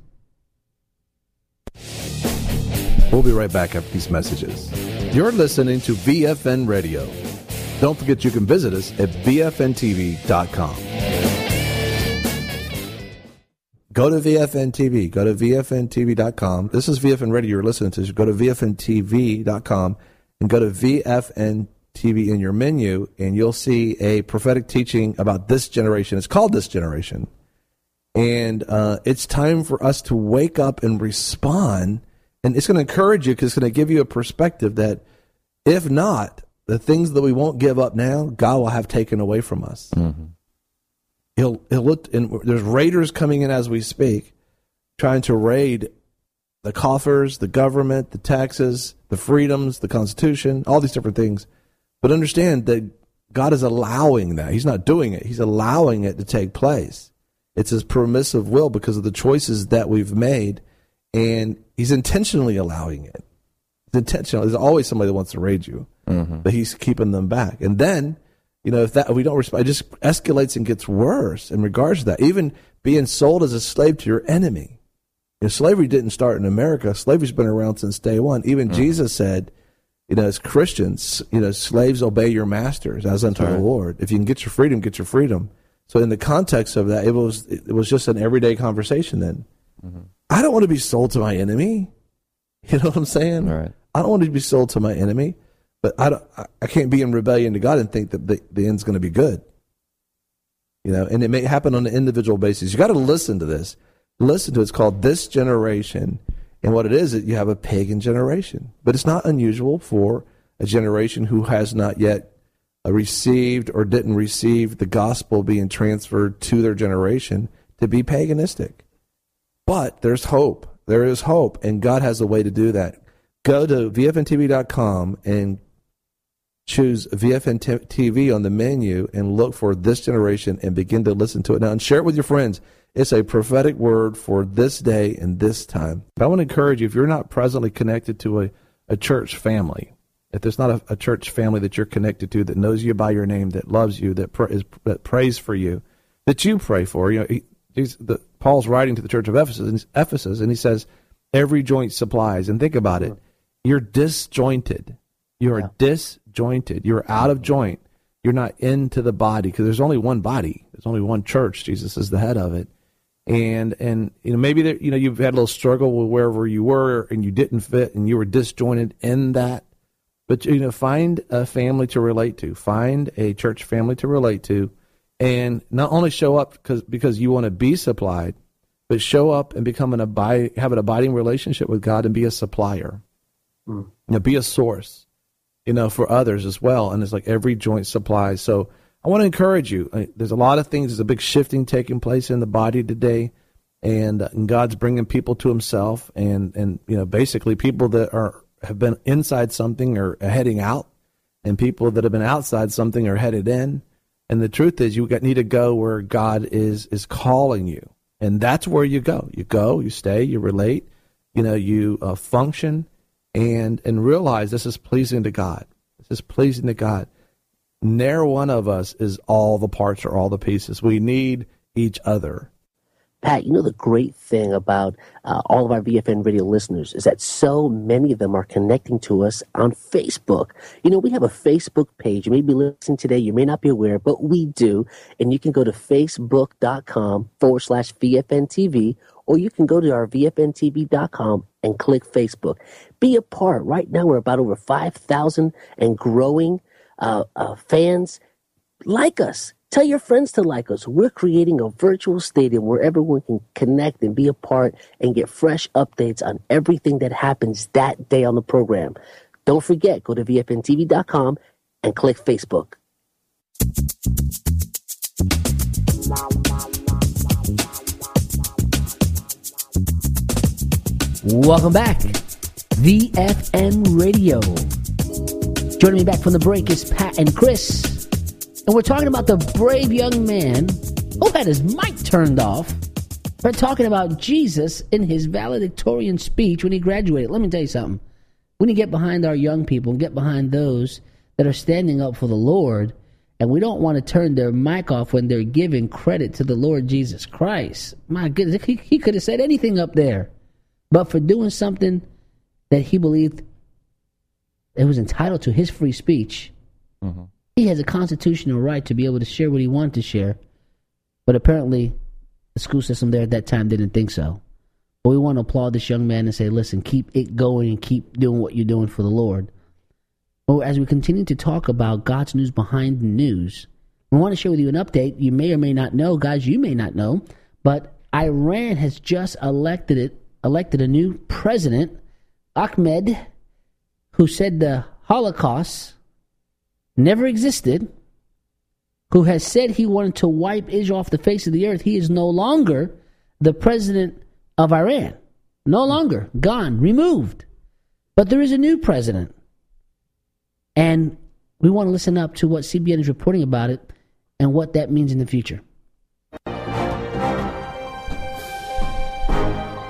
We'll be right back after these messages. You're listening to VFN Radio. Don't forget you can visit us at VFNTV.com. Go to VFN TV. Go to VFNTV.com. This is VFN Radio you're listening to. Go to VFNTV.com and go to VFN TV in your menu, and you'll see a prophetic teaching about this generation. It's called This Generation. And it's time for us to wake up and respond. And it's going to encourage you, because it's going to give you a perspective that, if not, the things that we won't give up now, God will have taken away from us. He'll look, and there's raiders coming in as we speak, trying to raid the coffers, the government, the taxes, the freedoms, the Constitution, all these different things. But understand that God is allowing that. He's not doing it. He's allowing it to take place. It's his permissive will because of the choices that we've made, and he's intentionally allowing it. It's intentional. There's always somebody that wants to raid you, but he's keeping them back. And then, if we don't respond, it just escalates and gets worse in regards to that. Even being sold as a slave to your enemy. Slavery didn't start in America. Slavery's been around since day one. Even Jesus said, as Christians, slaves obey your masters as unto the Lord. If you can get your freedom, get your freedom. So in the context of that, it was just an everyday conversation then. I don't want to be sold to my enemy. You know what I'm saying? Right. I don't want to be sold to my enemy, but I can't be in rebellion to God and think that the end's going to be good. And it may happen on an individual basis. You got to listen to this. Listen to it. It's called This Generation. And what it is you have a pagan generation. But it's not unusual for a generation who has not yet received or didn't receive the gospel being transferred to their generation to be paganistic. But there's hope. There is hope, and God has a way to do that. Go to VFNTV.com and choose VFN TV on the menu and look for This Generation and begin to listen to it now and share it with your friends. It's a prophetic word for this day and this time. I want to encourage you, if you're not presently connected to a church family, if there's not a church family that you're connected to that knows you by your name, that loves you, that prays for you, that you pray for, Paul's writing to the church of Ephesus, and he says, every joint supplies. And think about it. You're disjointed. You are disjointed. You're out of joint. You're not into the body because there's only one body. There's only one church. Jesus is the head of it. And maybe there, you've had a little struggle with wherever you were and you didn't fit and you were disjointed in that. But find a family to relate to. Find a church family to relate to, and not only show up because you want to be supplied, but show up and have an abiding relationship with God and be a supplier. Be a source, for others as well. And it's like every joint supplies. So I want to encourage you. There's a lot of things. There's a big shifting taking place in the body today, and God's bringing people to Himself, and basically people that have been inside something are heading out, and people that have been outside something are headed in. And the truth is, you need to go where God is calling you, and that's where you go. You go, you stay, you relate, you function, and realize this is pleasing to God. This is pleasing to God. Ne'er one of us is all the parts or all the pieces. We need each other. Pat, the great thing about all of our VFN radio listeners is that so many of them are connecting to us on Facebook. We have a Facebook page. You may be listening today. You may not be aware, but we do. And you can go to facebook.com/VFNTV, or you can go to our VFNTV.com and click Facebook. Be a part. Right now, we're about over 5,000 and growing fans. Like us. Tell your friends to like us. We're creating a virtual stadium where everyone can connect and be a part and get fresh updates on everything that happens that day on the program. Don't forget, go to VFNTV.com and click Facebook. Welcome back. VFN Radio. Joining me back from the break is Pat and Chris. And we're talking about the brave young man who had his mic turned off. We're talking about Jesus in his valedictorian speech when he graduated. Let me tell you something. We need to get behind our young people and get behind those that are standing up for the Lord. And we don't want to turn their mic off when they're giving credit to the Lord Jesus Christ. My goodness, he could have said anything up there. But for doing something that he believed it was entitled to, his free speech, he has a constitutional right to be able to share what he wanted to share. But apparently, the school system there at that time didn't think so. But we want to applaud this young man and say, listen, keep it going and keep doing what you're doing for the Lord. Well, as we continue to talk about God's news behind the news, we want to share with you an update. You may or may not know, guys, you may not know, but Iran has just elected a new president, Ahmed, who said the Holocaust never existed, who has said he wanted to wipe Israel off the face of the earth. He is no longer the president of Iran. No longer. Gone. Removed. But there is a new president. And we want to listen up to what CBN is reporting about it and what that means in the future.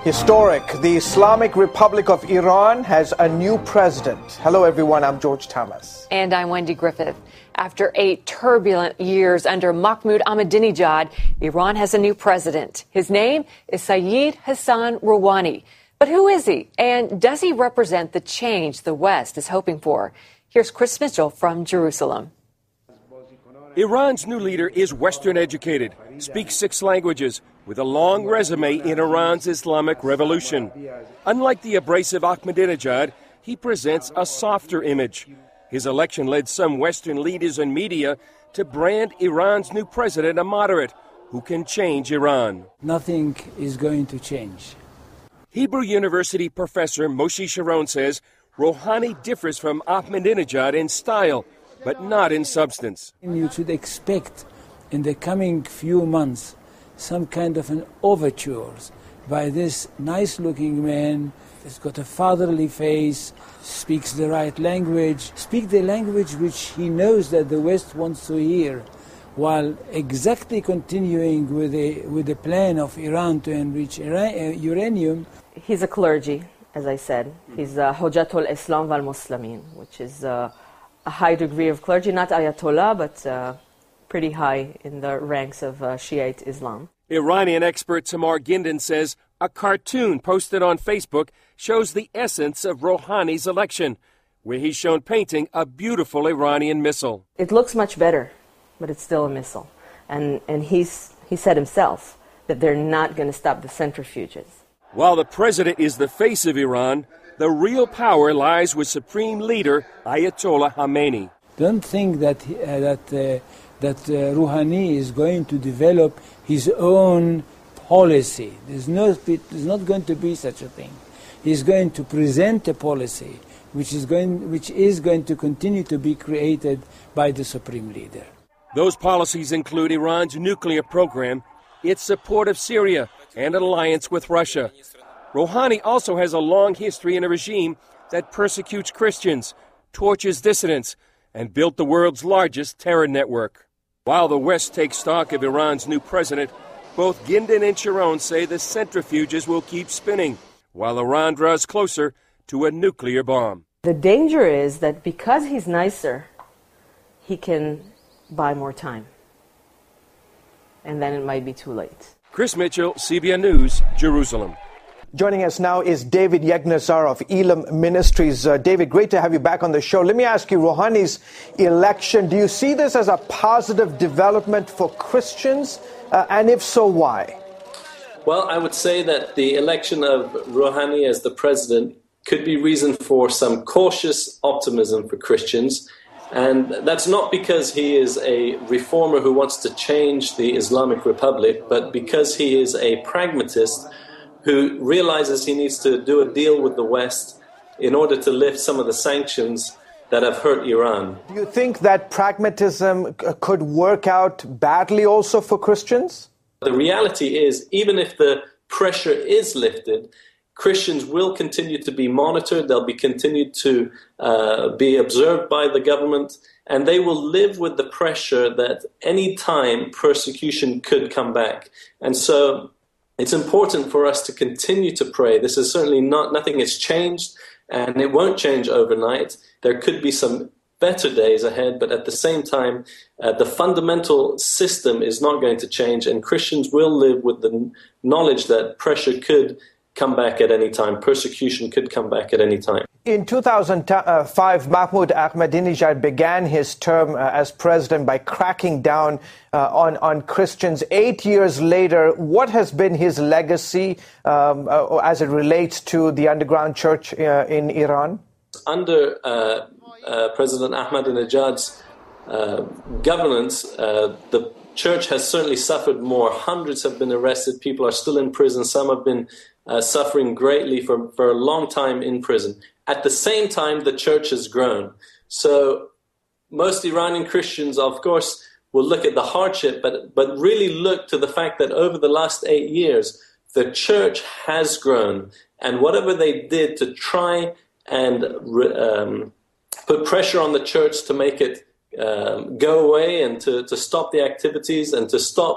Historic. The Islamic Republic of Iran has a new president. Hello, everyone. I'm George Thomas. And I'm Wendy Griffith. After 8 turbulent years under Mahmoud Ahmadinejad, Iran has a new president. His name is Sayyid Hassan Rouhani. But who is he? And does he represent the change the West is hoping for? Here's Chris Mitchell from Jerusalem. Iran's new leader is Western educated, speaks 6 languages, with a long resume in Iran's Islamic Revolution. Unlike the abrasive Ahmadinejad, he presents a softer image. His election led some Western leaders and media to brand Iran's new president a moderate who can change Iran. Nothing is going to change. Hebrew University professor Moshe Sharon says Rouhani differs from Ahmadinejad in style, but not in substance. You should expect in the coming few months some kind of an overtures by this nice-looking man. He's got a fatherly face, speaks the right language, speaks the language which he knows that the West wants to hear, while exactly continuing with the plan of Iran to enrich uranium. He's a clergy, as I said. He's Hojatul Islam wal Muslimin, which is a high degree of clergy, not Ayatollah, but pretty high in the ranks of Shiite Islam. Iranian expert Tamar Gindin says a cartoon posted on Facebook shows the essence of Rouhani's election, where he's shown painting a beautiful Iranian missile. It looks much better, but it's still a missile. And he said himself that they're not going to stop the centrifuges. While the president is the face of Iran, the real power lies with Supreme Leader Ayatollah Khamenei. Don't think that Rouhani is going to develop his own policy. There's not going to be such a thing. He's going to present a policy which is going to continue to be created by the Supreme Leader. Those policies include Iran's nuclear program, its support of Syria, and an alliance with Russia. Rouhani also has a long history in a regime that persecutes Christians, tortures dissidents, and built the world's largest terror network. While the West takes stock of Iran's new president, both Gindin and Sharon say the centrifuges will keep spinning, while Iran draws closer to a nuclear bomb. The danger is that because he's nicer, he can buy more time. And then it might be too late. Chris Mitchell, CBN News, Jerusalem. Joining us now is David Yegnazar of Elam Ministries. David, great to have you back on the show. Let me ask you, Rouhani's election, do you see this as a positive development for Christians? And if so, why? Well, I would say that the election of Rouhani as the president could be reason for some cautious optimism for Christians. And that's not because he is a reformer who wants to change the Islamic Republic, but because he is a pragmatist who realizes he needs to do a deal with the West in order to lift some of the sanctions that have hurt Iran. Do you think that pragmatism could work out badly also for Christians? The reality is, even if the pressure is lifted, Christians will continue to be monitored, they'll be continued to be observed by the government, and they will live with the pressure that any time persecution could come back. And so it's important for us to continue to pray. This is certainly nothing has changed, and it won't change overnight. There could be some better days ahead, but at the same time, the fundamental system is not going to change, and Christians will live with the knowledge that pressure could come back at any time, persecution could come back at any time. In 2005, Mahmoud Ahmadinejad began his term as president by cracking down on Christians. 8 years later, what has been his legacy as it relates to the underground church in Iran? Under President Ahmadinejad's governance, the church has certainly suffered more. Hundreds have been arrested. People are still in prison. Some have been suffering greatly for a long time in prison. At the same time, the church has grown. So most Iranian Christians, of course, will look at the hardship, but really look to the fact that over the last 8 years, the church has grown. And whatever they did to try and put pressure on the church to make it go away and to stop the activities and to stop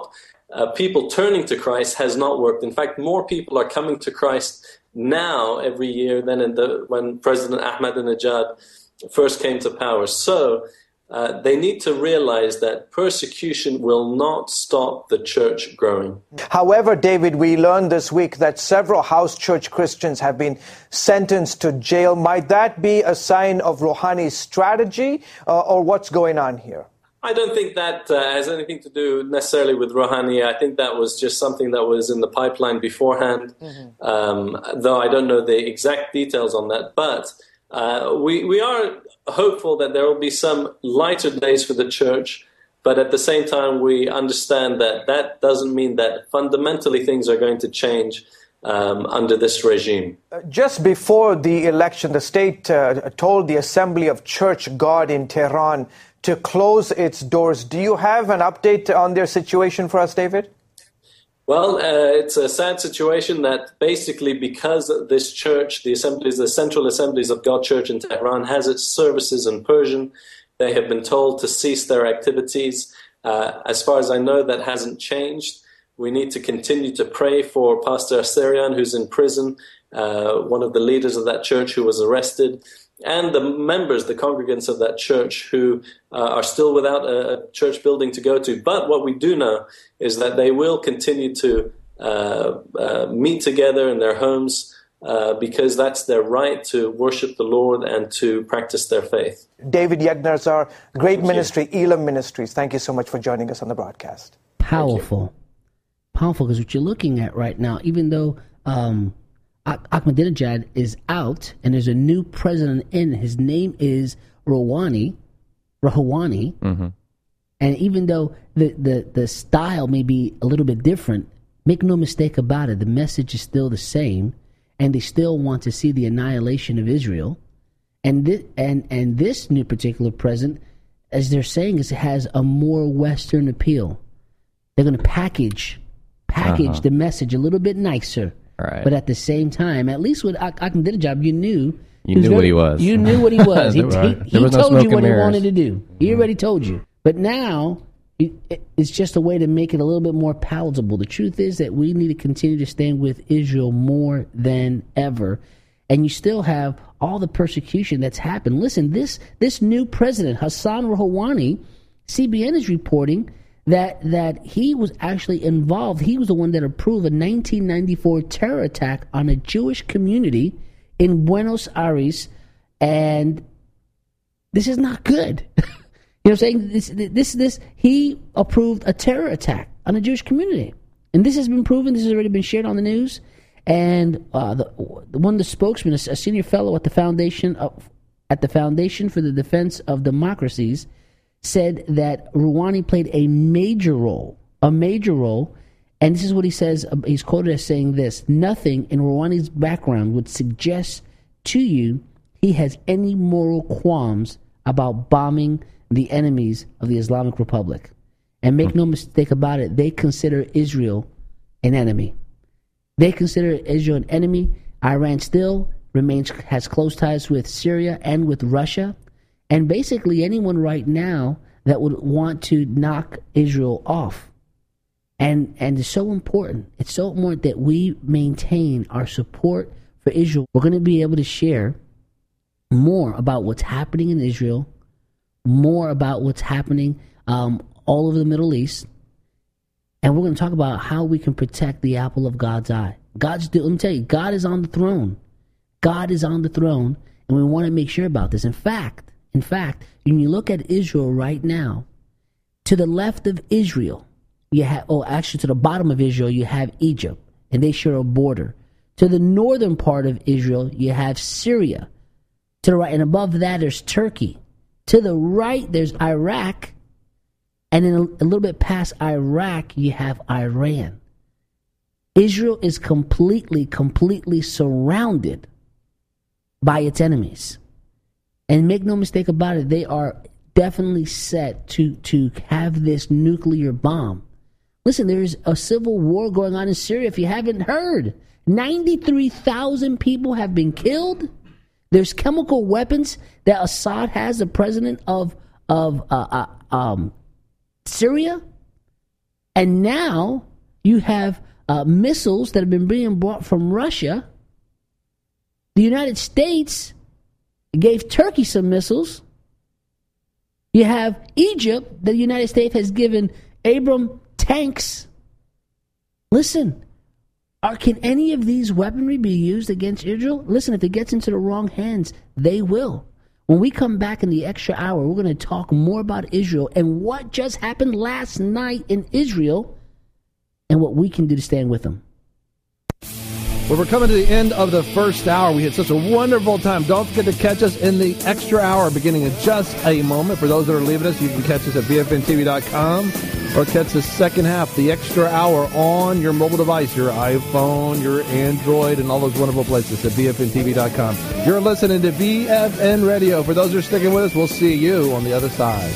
people turning to Christ has not worked. In fact, more people are coming to Christ now every year than when President Ahmadinejad first came to power. So they need to realize that persecution will not stop the church growing. However, David, we learned this week that several house church Christians have been sentenced to jail. Might that be a sign of Rouhani's strategy, or what's going on here? I don't think that has anything to do necessarily with Rouhani. I think that was just something that was in the pipeline beforehand, though I don't know the exact details on that. But we are hopeful that there will be some lighter days for the church, but at the same time we understand that that doesn't mean that fundamentally things are going to change under this regime. Just before the election, the state told the Assembly of Church God in Tehran to close its doors. Do you have an update on their situation for us, David? Well, it's a sad situation that basically because this church, the Central Assemblies of God Church in Tehran, has its services in Persian, they have been told to cease their activities. As far as I know, that hasn't changed. We need to continue to pray for Pastor Aserian, who's in prison, one of the leaders of that church who was arrested, and the members, the congregants of that church who are still without a church building to go to. But what we do know is that they will continue to meet together in their homes because that's their right to worship the Lord and to practice their faith. David Yegnarzar, great ministry, Elam Ministries. Thank you so much for joining us on the broadcast. Powerful, because what you're looking at right now, even though Ahmadinejad is out and there's a new president in, his name is Rouhani, and even though the style may be a little bit different, make no mistake about it, the message is still the same, and they still want to see the annihilation of Israel. And this new particular president, as they're saying, is it has a more Western appeal. They're going to package the message a little bit nicer. Right. But at the same time, at least with Ahmadinejad, you knew what he was. You knew what he was. He told you what he wanted to do. He already told you. But now it's just a way to make it a little bit more palatable. The truth is that we need to continue to stand with Israel more than ever. And you still have all the persecution that's happened. Listen, this new president, Hassan Rouhani, CBN is reporting that he was actually involved. He was the one that approved a 1994 terror attack on a Jewish community in Buenos Aires, and this is not good. You know what I'm saying? This he approved a terror attack on a Jewish community, and this has been proven. This has already been shared on the news. And one of the spokesmen, a senior fellow at the Foundation for the Defense of Democracies, said that Rouhani played a major role, and this is what he says. He's quoted as saying this: "Nothing in Rouhani's background would suggest to you he has any moral qualms about bombing the enemies of the Islamic Republic. And make no mistake about it, they consider Israel an enemy. Iran still has close ties with Syria and with Russia. And basically anyone right now that would want to knock Israel off. And it's so important. It's so important that we maintain our support for Israel. We're going to be able to share more about what's happening in Israel, more about what's happening all over the Middle East. And we're going to talk about how we can protect the apple of God's eye. Let me tell you, God is on the throne. God is on the throne, and we want to make sure about this. In fact, when you look at Israel right now, to the left of Israel, you have, to the bottom of Israel, you have Egypt, and they share a border. To the northern part of Israel, you have Syria. To the right, and above that, there's Turkey. To the right, there's Iraq. And then a little bit past Iraq, you have Iran. Israel is completely surrounded by its enemies. And make no mistake about it, they are definitely set to have this nuclear bomb. Listen, there's a civil war going on in Syria, if you haven't heard. 93,000 people have been killed. There's chemical weapons that Assad has, the president of Syria. And now you have missiles that have been being brought from Russia. The United States gave Turkey some missiles. You have Egypt, the United States has given Abram tanks. Listen, can any of these weaponry be used against Israel? Listen, if it gets into the wrong hands, they will. When we come back in the extra hour, we're going to talk more about Israel and what just happened last night in Israel and what we can do to stand with them. Well, we're coming to the end of the first hour. We had such a wonderful time. Don't forget to catch us in the extra hour beginning in just a moment. For those that are leaving us, you can catch us at VFNTV.com or catch the second half, the extra hour, on your mobile device, your iPhone, your Android, and all those wonderful places at VFNTV.com. You're listening to VFN Radio. For those who are sticking with us, we'll see you on the other side.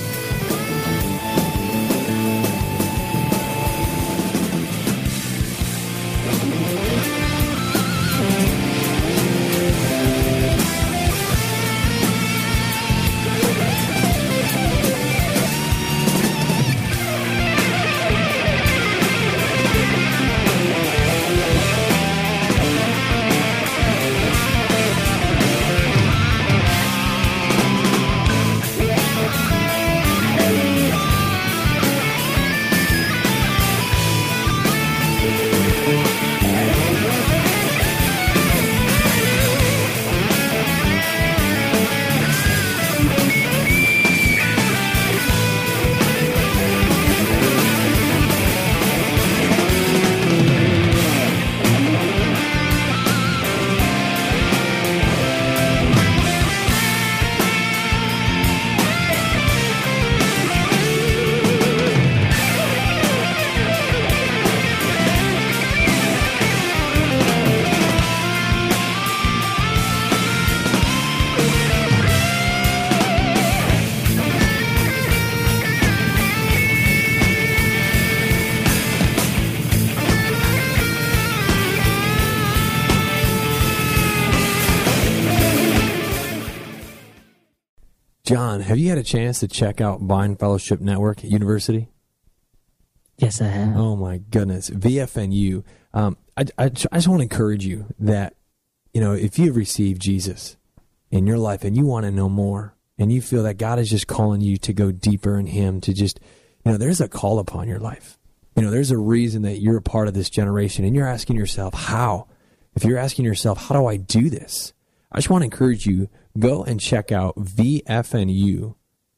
John, have you had a chance to check out Vine Fellowship Network at University? Yes, I have. Oh, my goodness. VFNU. I just want to encourage you that, if you've received Jesus in your life and you want to know more and you feel that God is just calling you to go deeper in Him, to just, there's a call upon your life. There's a reason that you're a part of this generation and you're asking yourself, how? If you're asking yourself, how do I do this? I just want to encourage you, go and check out VFNU.org.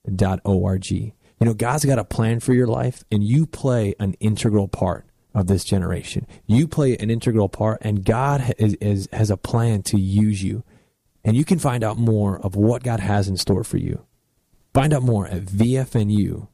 God's got a plan for your life, and you play an integral part of this generation. You play an integral part, and God has a plan to use you. And you can find out more of what God has in store for you. Find out more at VFNU.org.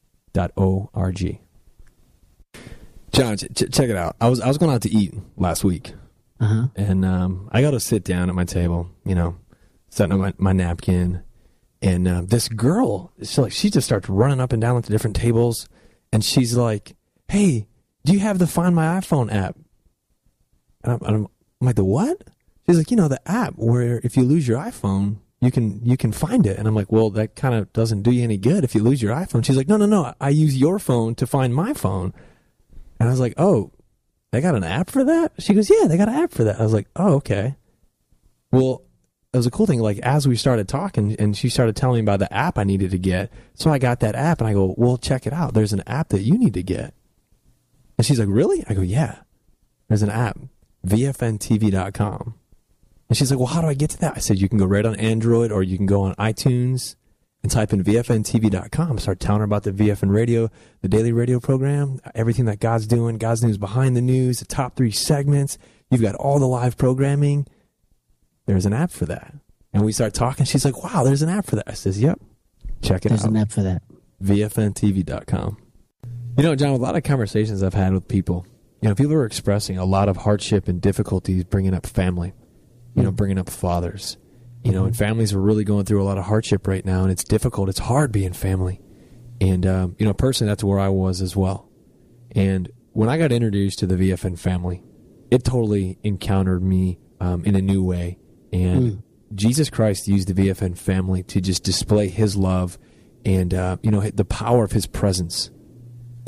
John, check it out. I was going out to eat last week. And I got to sit down at my table, setting up my napkin. And this girl, she just starts running up and down to different tables. And she's like, hey, do you have the Find My iPhone app? And I'm like, the what? She's like, the app where if you lose your iPhone, you can find it. And I'm like, well, that kind of doesn't do you any good if you lose your iPhone. She's like, no, I use your phone to find my phone. And I was like, oh, they got an app for that? She goes, yeah, they got an app for that. I was like, oh, okay. Well, it was a cool thing. Like, as we started talking, and she started telling me about the app I needed to get. So I got that app, and I go, well, check it out. There's an app that you need to get. And she's like, really? I go, yeah. There's an app, VFNTV.com. And she's like, well, how do I get to that? I said, you can go right on Android, or you can go on iTunes and type in VFNTV.com. Start telling her about the VFN Radio, the daily radio program, everything that God's doing, God's news behind the news, the top 3 segments. You've got all the live programming. There's an app for that. And we start talking. She's like, wow, there's an app for that. I says, yep, check it out. There's an app for that. VFNTV.com. John, a lot of conversations I've had with people, people are expressing a lot of hardship and difficulties bringing up family, bringing up fathers. And families are really going through a lot of hardship right now, and it's difficult. It's hard being family. And, personally, that's where I was as well. And when I got introduced to the VFN family, it totally encountered me in a new way. And Jesus Christ used the VFN family to just display His love and, the power of His presence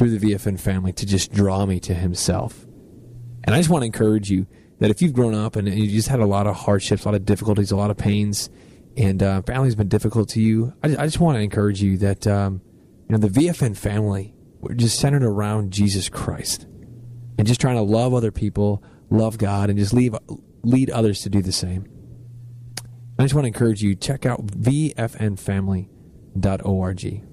through the VFN family to just draw me to himself. And I just want to encourage you that if you've grown up and you just had a lot of hardships, a lot of difficulties, a lot of pains, and family's been difficult to you, I just want to encourage you that the VFN family, we're just centered around Jesus Christ and just trying to love other people, love God, and just lead others to do the same. I just want to encourage you, check out vfnfamily.org.